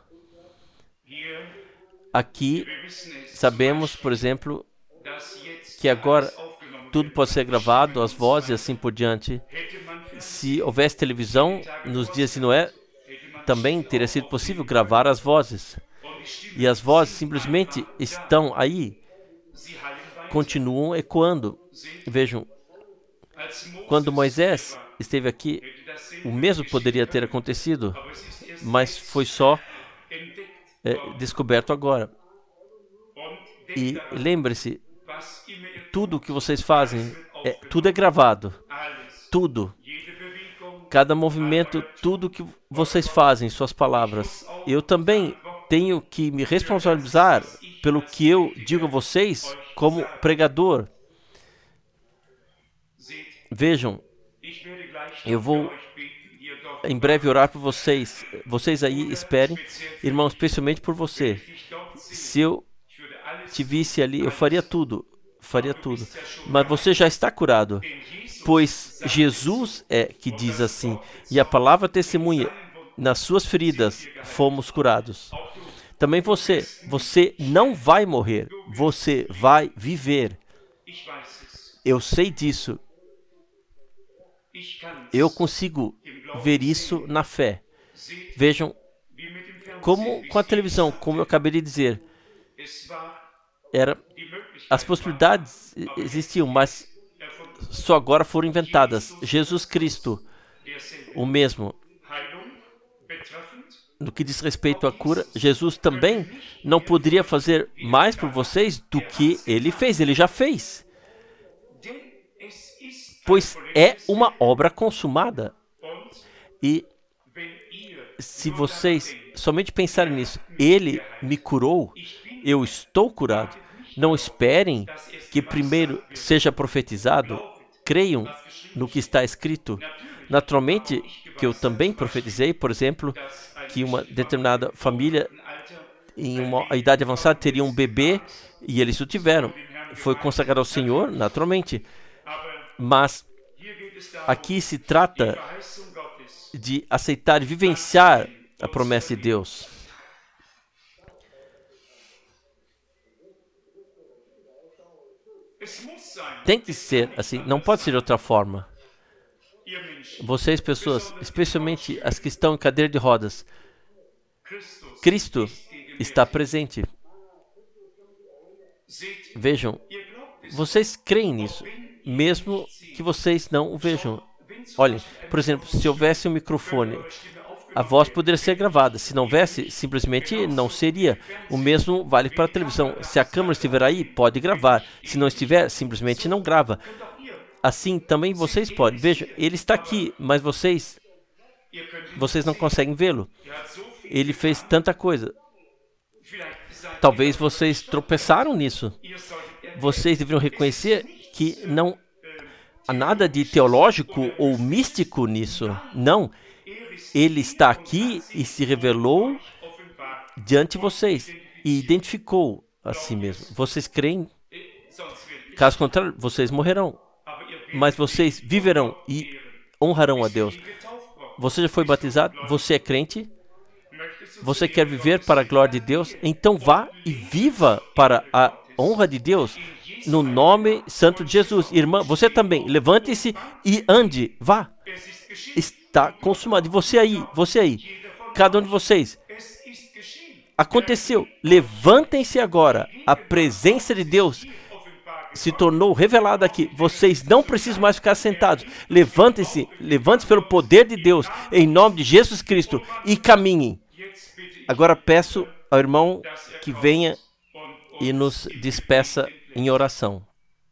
Aqui, sabemos, por exemplo, que agora tudo pode ser gravado, as vozes e assim por diante. Se houvesse televisão nos dias de Noé, também teria sido possível gravar as vozes. E as vozes simplesmente estão aí, continuam ecoando. Vejam, quando Moisés esteve aqui, o mesmo poderia ter acontecido, mas foi só é, descoberto agora. E lembre-se, tudo o que vocês fazem, é, tudo é gravado. Tudo. Cada movimento, tudo que vocês fazem, suas palavras. Eu também tenho que me responsabilizar pelo que eu digo a vocês como pregador. Vejam, eu vou em breve orar por vocês. Vocês aí esperem, irmãos, especialmente por você. Se eu te visse ali, eu faria tudo. Faria tudo. Mas você já está curado. Pois Jesus é que diz assim, e a palavra testemunha, nas suas feridas fomos curados. Também você, você não vai morrer, você vai viver. Eu sei disso. Eu consigo ver isso na fé. Vejam, como com a televisão, como eu acabei de dizer, era, as possibilidades existiam, mas só agora foram inventadas. Jesus Cristo, o mesmo. no que diz respeito à cura, Jesus também não poderia fazer mais por vocês do que Ele fez. Ele já fez. Pois é uma obra consumada. E se vocês somente pensarem nisso, Ele me curou, eu estou curado. Não esperem que primeiro seja profetizado. Creiam no que está escrito. Naturalmente, que eu também profetizei, por exemplo, que uma determinada família em uma idade avançada teria um bebê, e eles o tiveram. Foi consagrado ao Senhor, naturalmente. Mas aqui se trata de aceitar e vivenciar a promessa de Deus. Tem que ser assim, não pode ser de outra forma. Vocês, pessoas, especialmente as que estão em cadeira de rodas, Cristo está presente. Vejam, vocês creem nisso, mesmo que vocês não o vejam. Olhem, por exemplo, se houvesse um microfone, a voz poderia ser gravada. Se não houvesse, simplesmente não seria. O mesmo vale para a televisão. Se a câmera estiver aí, pode gravar. Se não estiver, simplesmente não grava. Assim, também vocês podem. Vejam, ele está aqui, mas vocês, vocês não conseguem vê-lo. Ele fez tanta coisa. Talvez vocês tropeçaram nisso. Vocês deveriam reconhecer que não há nada de teológico ou místico nisso. Não. Ele está aqui e se revelou diante de vocês e identificou a si mesmo. Vocês creem? Caso contrário, vocês morrerão. Mas vocês viverão e honrarão a Deus. Você já foi batizado? Você é crente? Você quer viver para a glória de Deus? Então vá e viva para a honra de Deus, no nome santo de Jesus. Irmã, você também, levante-se e ande, vá. Está consumado. E você aí, você aí, cada um de vocês, aconteceu. Levantem-se agora. A presença de Deus se tornou revelada aqui. Vocês não precisam mais ficar sentados. Levantem-se, levantem-se pelo poder de Deus, em nome de Jesus Cristo, e caminhem. Agora peço ao irmão que venha e nos despeça em oração.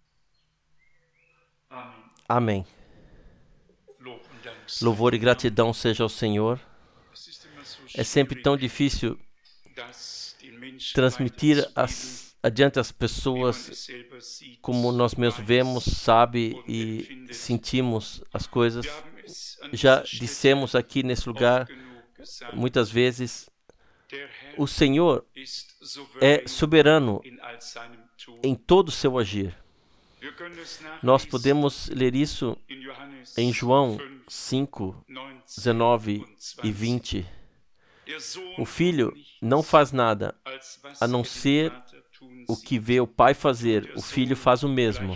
Amém. Louvor e gratidão seja ao Senhor. É sempre tão difícil transmitir as, adiante as pessoas como nós mesmos vemos, sabe e sentimos as coisas. Já dissemos aqui nesse lugar muitas vezes, o Senhor é soberano em todo o seu agir. Nós podemos ler isso em João cinco, dezenove e vinte. O Filho não faz nada, a não ser o que vê o Pai fazer. O Filho faz o mesmo.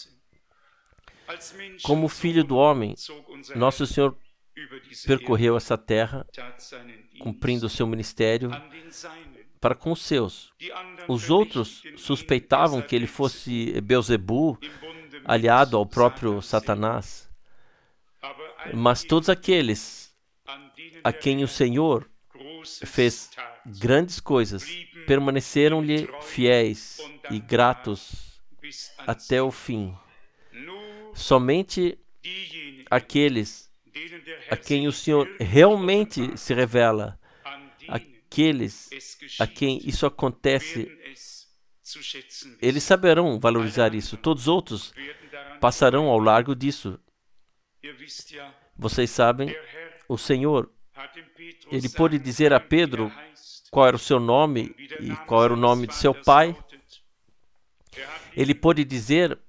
Como Filho do Homem, nosso Senhor percorreu essa terra, cumprindo o seu ministério para com os seus. Os outros suspeitavam que ele fosse Beelzebu, aliado ao próprio Satanás. Mas todos aqueles a quem o Senhor fez grandes coisas permaneceram-lhe fiéis e gratos até o fim. Somente aqueles a quem o Senhor realmente se revela, aqueles a quem isso acontece, eles saberão valorizar isso. Todos os outros passarão ao largo disso. Vocês sabem, o Senhor, ele pôde dizer a Pedro qual era o seu nome e qual era o nome de seu pai. Ele pôde dizer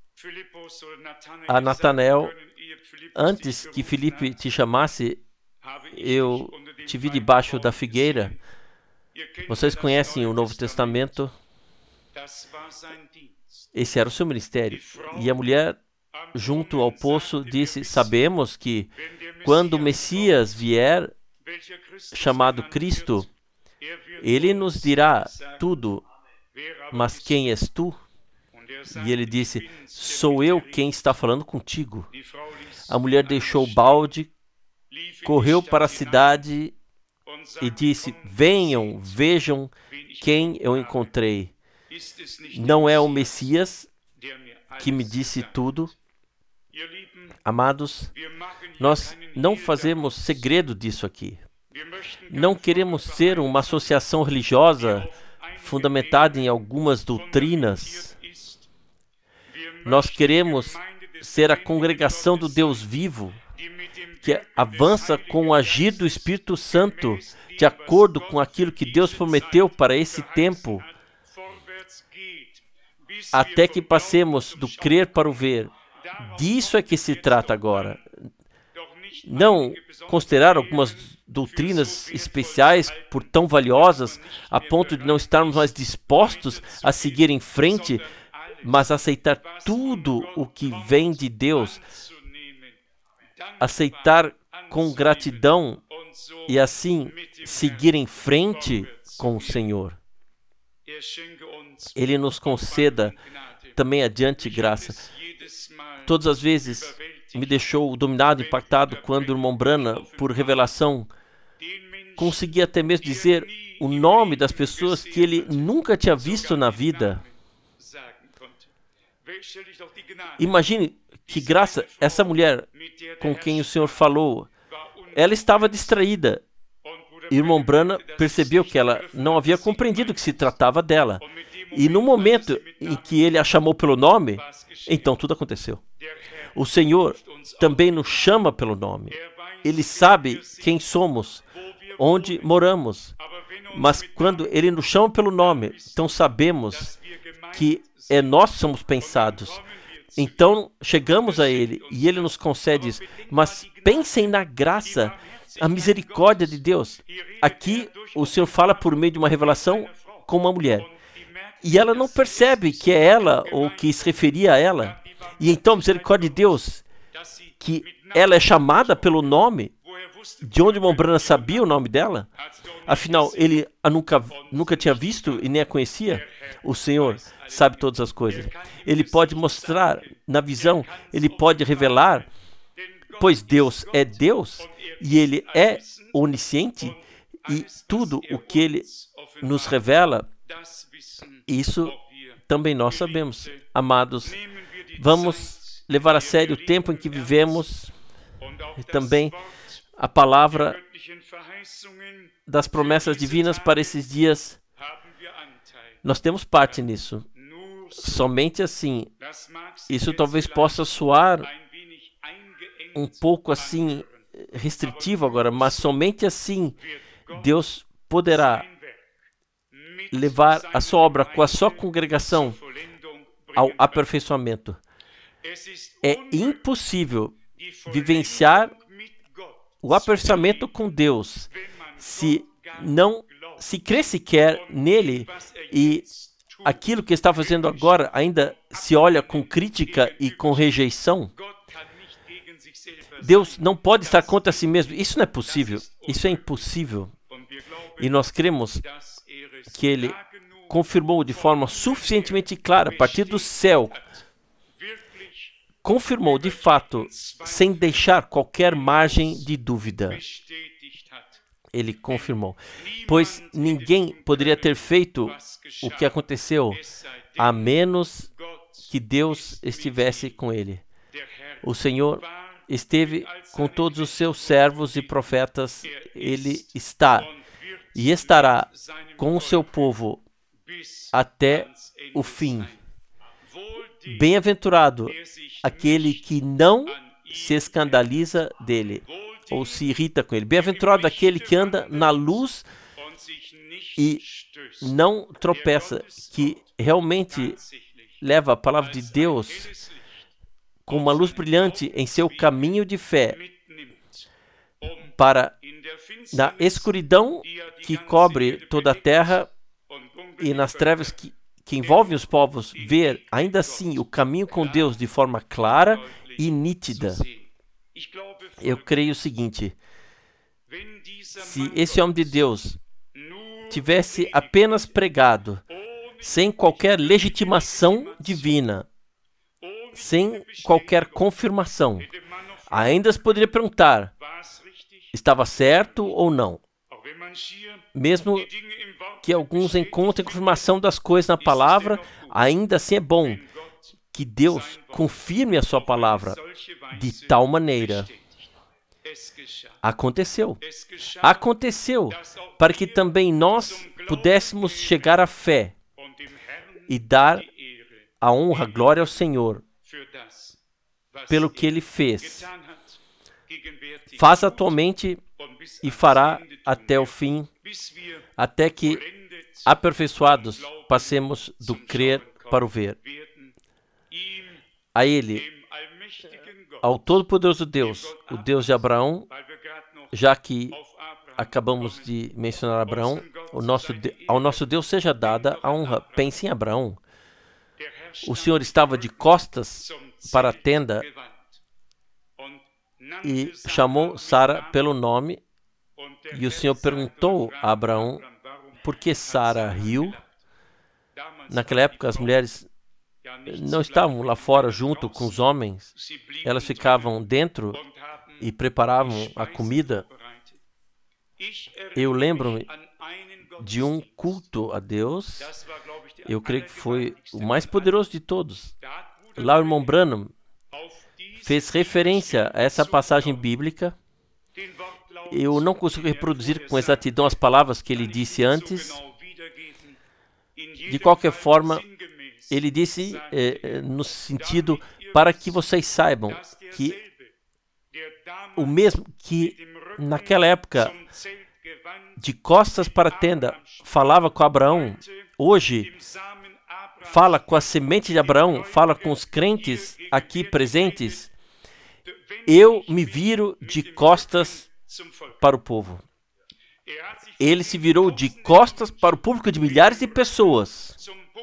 a Natanael, antes que Filipe te chamasse, eu te vi debaixo da figueira. Vocês conhecem o Novo Testamento? Esse era o seu ministério. E a mulher, junto ao poço, disse, sabemos que quando o Messias vier, chamado Cristo, ele nos dirá tudo. Mas quem és tu? E ele disse, sou eu quem está falando contigo. A mulher deixou o balde, correu para a cidade e disse: venham, vejam quem eu encontrei. Não é o Messias que me disse tudo? Amados, nós não fazemos segredo disso aqui. Não queremos ser uma associação religiosa fundamentada em algumas doutrinas. Nós queremos ser a congregação do Deus vivo, que avança com o agir do Espírito Santo, de acordo com aquilo que Deus prometeu para esse tempo, até que passemos do crer para o ver. Disso é que se trata agora. Não considerar algumas doutrinas especiais por tão valiosas, a ponto de não estarmos mais dispostos a seguir em frente, mas aceitar tudo o que vem de Deus, aceitar com gratidão e assim seguir em frente com o Senhor. Ele nos conceda também adiante graça. Todas as vezes me deixou dominado, impactado, quando o irmão Branham, por revelação, conseguia até mesmo dizer o nome das pessoas que ele nunca tinha visto na vida. Imagine que graça, essa mulher com quem o Senhor falou, ela estava distraída. E o irmão Branham percebeu que ela não havia compreendido que se tratava dela. E no momento em que ele a chamou pelo nome, então tudo aconteceu. O Senhor também nos chama pelo nome. Ele sabe quem somos, onde moramos. Mas quando Ele nos chama pelo nome, então sabemos que é nós que somos pensados. Então chegamos a Ele e Ele nos concede isso. Mas pensem na graça, a misericórdia de Deus. Aqui o Senhor fala por meio de uma revelação com uma mulher. E ela não percebe que é ela ou que se referia a ela. E então a misericórdia de Deus, que ela é chamada pelo nome, de onde o irmão Branham sabia o nome dela? Afinal, ele a nunca, nunca tinha visto e nem a conhecia. O Senhor sabe todas as coisas. Ele pode mostrar na visão, Ele pode revelar, pois Deus é Deus e Ele é onisciente, e tudo o que Ele nos revela, isso também nós sabemos. Amados, vamos levar a sério o tempo em que vivemos e também a palavra das promessas divinas para esses dias. Nós temos parte nisso. Somente assim, isso talvez possa soar um pouco assim restritivo agora, mas somente assim Deus poderá levar a sua obra com a sua congregação ao aperfeiçoamento. É impossível vivenciar o aperfeiçoamento com Deus se não se crê sequer nele, e aquilo que está fazendo agora ainda se olha com crítica e com rejeição. Deus não pode estar contra si mesmo. Isso não é possível. Isso é impossível. E nós cremos que Ele confirmou de forma suficientemente clara, a partir do céu, confirmou de fato, sem deixar qualquer margem de dúvida. Ele confirmou. Pois ninguém poderia ter feito o que aconteceu, a menos que Deus estivesse com ele. O Senhor esteve com todos os seus servos e profetas. Ele está e estará com o seu povo até o fim. Bem-aventurado aquele que não se escandaliza dele ou se irrita com ele. Bem-aventurado aquele que anda na luz e não tropeça, que realmente leva a palavra de Deus com uma luz brilhante em seu caminho de fé, para na escuridão que cobre toda a terra e nas trevas que, que envolvem os povos, ver ainda assim o caminho com Deus de forma clara e nítida. Eu creio o seguinte: se esse homem de Deus tivesse apenas pregado, sem qualquer legitimação divina, sem qualquer confirmação, ainda se poderia perguntar, estava certo ou não? Mesmo que alguns encontrem confirmação das coisas na palavra, ainda assim é bom que Deus confirme a sua palavra de tal maneira. Aconteceu. Aconteceu para que também nós pudéssemos chegar à fé e dar a honra, a glória ao Senhor pelo que Ele fez. Faz atualmente e fará até o fim, até que, aperfeiçoados, passemos do crer para o ver. A Ele, ao Todo-Poderoso Deus, o Deus de Abraão, já que acabamos de mencionar Abraão, o nosso, ao nosso Deus seja dada a honra. Pense em Abraão. O Senhor estava de costas para a tenda e chamou Sara pelo nome, e o Senhor perguntou a Abraão por que Sara riu. Naquela época, as mulheres não estavam lá fora junto com os homens, elas ficavam dentro e preparavam a comida. Eu lembro-me de um culto a Deus, eu creio que foi o mais poderoso de todos. Lá o irmão Branham fez referência a essa passagem bíblica. Eu não consigo reproduzir com exatidão as palavras que ele disse antes. De qualquer forma, ele disse eh, no sentido para que vocês saibam que o mesmo que naquela época de costas para a tenda falava com Abraão, hoje fala com a semente de Abraão, fala com os crentes aqui presentes. Eu me viro de costas para o povo. Ele se virou de costas para o público de milhares de pessoas.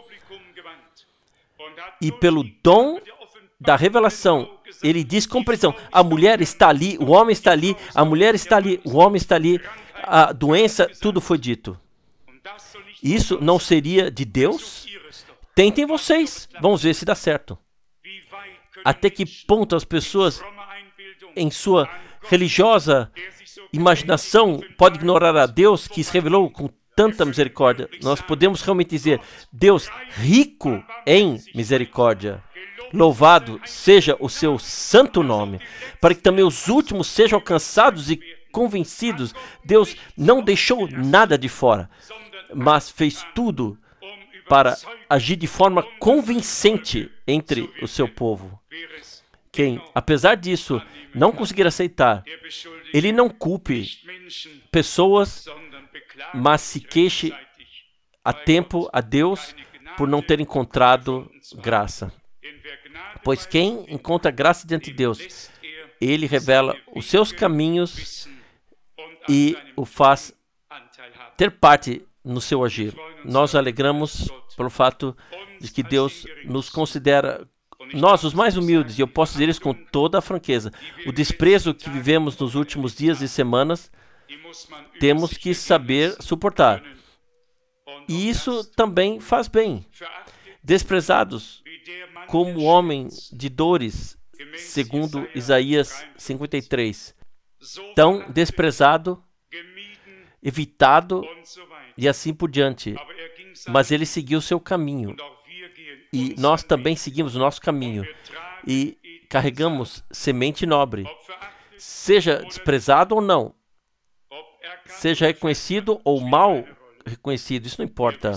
E pelo dom da revelação, ele diz com precisão: a mulher está ali, o homem está ali, a mulher está ali, o homem está ali, a doença, tudo foi dito. Isso não seria de Deus? Tentem vocês, vamos ver se dá certo. Até que ponto as pessoas, em sua religiosa imaginação, podem ignorar a Deus que se revelou com tanta misericórdia? Nós podemos realmente dizer: Deus rico em misericórdia, louvado seja o seu santo nome, para que também os últimos sejam alcançados e convencidos. Deus não deixou nada de fora, mas fez tudo para agir de forma convincente entre o seu povo. Quem, apesar disso, não conseguir aceitar, ele não culpe pessoas, mas se queixe a tempo a Deus por não ter encontrado graça. Pois quem encontra graça diante de Deus, ele revela os seus caminhos e o faz ter parte no seu agir. Nós alegramos pelo fato de que Deus nos considera, nós os mais humildes, e eu posso dizer isso com toda a franqueza, o desprezo que vivemos nos últimos dias e semanas, temos que saber suportar. E isso também faz bem. Desprezados como homem de dores, segundo Isaías cinquenta e três. Tão desprezado, evitado e assim por diante. Mas ele seguiu o seu caminho. E nós também seguimos o nosso caminho. E carregamos semente nobre. Seja desprezado ou não. Seja reconhecido ou mal reconhecido. Isso não importa.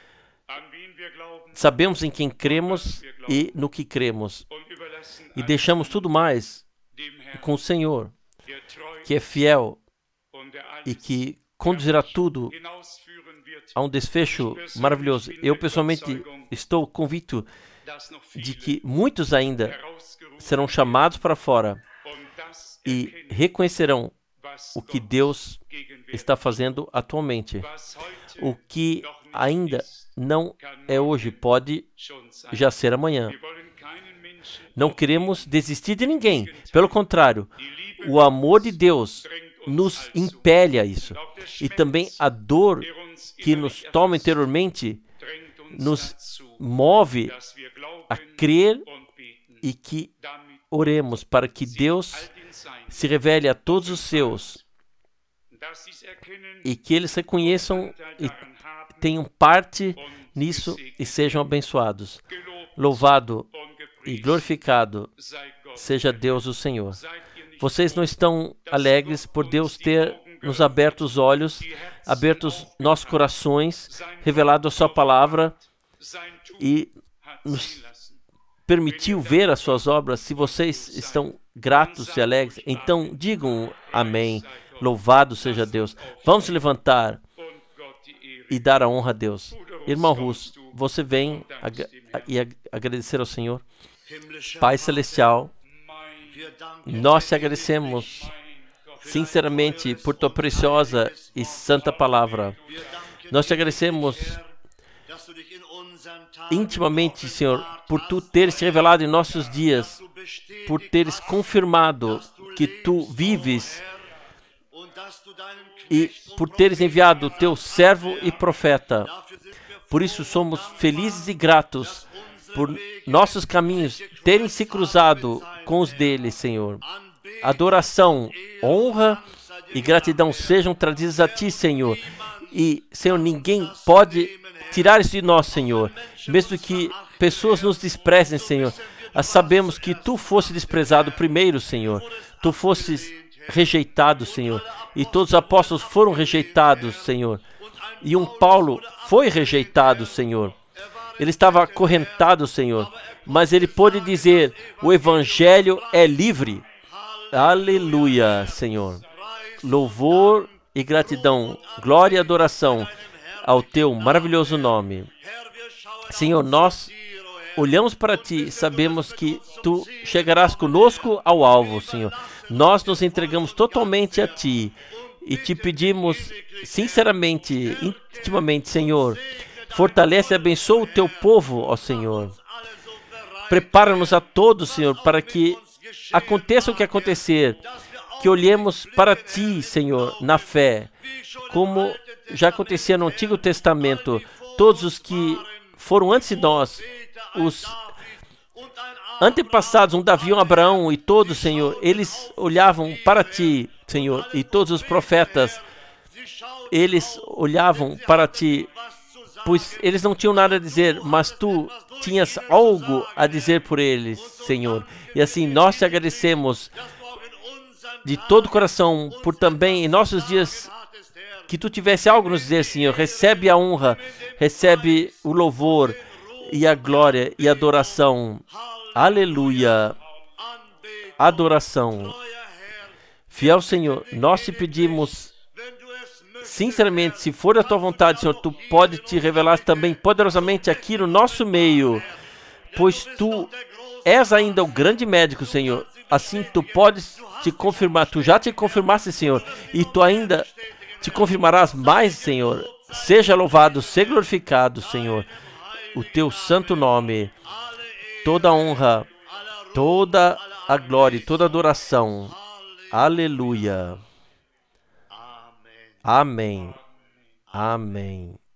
Sabemos em quem cremos e no que cremos. E deixamos tudo mais com o Senhor, que é fiel e que conduzirá tudo a um desfecho maravilhoso. Eu, pessoalmente, estou convicto de que muitos ainda serão chamados para fora e reconhecerão o que Deus está fazendo atualmente. O que ainda não é hoje pode já ser amanhã. Não queremos desistir de ninguém. Pelo contrário, o amor de Deus nos impele a isso. E também a dor que nos toma interiormente nos move a crer e que oremos para que Deus se revele a todos os seus e que eles reconheçam e tenham parte nisso e sejam abençoados. Louvado e glorificado seja Deus o Senhor. Vocês não estão alegres por Deus ter nos aberto os olhos, aberto os nossos corações, revelado a sua palavra e nos permitiu ver as suas obras? Se vocês estão gratos e alegres, então digam amém. Louvado seja Deus. Vamos se levantar e dar a honra a Deus. Irmão Russo, você vem ag- e ag- agradecer ao Senhor. Pai Celestial, nós te agradecemos sinceramente por tua preciosa e santa palavra. Nós te agradecemos intimamente, Senhor, por tu teres te revelado em nossos dias, por teres confirmado que tu vives e por teres enviado o teu servo e profeta. Por isso somos felizes e gratos por nossos caminhos terem se cruzado com os deles, Senhor. Adoração, honra e gratidão sejam trazidas a ti, Senhor. E, Senhor, ninguém pode tirar isso de nós, Senhor. Mesmo que pessoas nos desprezem, Senhor, sabemos que tu foste desprezado primeiro, Senhor. Tu fostes rejeitado, Senhor. E todos os apóstolos foram rejeitados, Senhor. E um Paulo foi rejeitado, Senhor. Ele estava acorrentado, Senhor. Mas ele pôde dizer: o evangelho é livre. Aleluia, Senhor. Louvor e gratidão, glória e adoração ao teu maravilhoso nome. Senhor, nós olhamos para ti e sabemos que tu chegarás conosco ao alvo, Senhor. Nós nos entregamos totalmente a ti e te pedimos sinceramente, intimamente, Senhor, fortalece e abençoa o teu povo, ó Senhor. Prepara-nos a todos, Senhor, para que aconteça o que acontecer, que olhemos para ti, Senhor, na fé, como já acontecia no Antigo Testamento. Todos os que foram antes de nós, os antepassados, um Davi, um Abraão e todos, Senhor, eles olhavam para ti, Senhor, e todos os profetas, eles olhavam para ti, pois eles não tinham nada a dizer, mas tu tinhas algo a dizer por eles, Senhor. E assim, nós te agradecemos de todo o coração por também em nossos dias que tu tivesse algo a nos dizer, Senhor. Recebe a honra, recebe o louvor e a glória e a adoração. Aleluia. Adoração. Fiel Senhor, nós te pedimos sinceramente, se for da tua vontade, Senhor, tu pode te revelar também poderosamente aqui no nosso meio, pois tu és ainda o grande médico, Senhor. Assim tu podes te confirmar, tu já te confirmaste, Senhor, e tu ainda te confirmarás mais, Senhor. Seja louvado, seja glorificado, Senhor, o teu santo nome. Toda a honra, toda a glória e toda a adoração. Aleluia. Amém. Amém.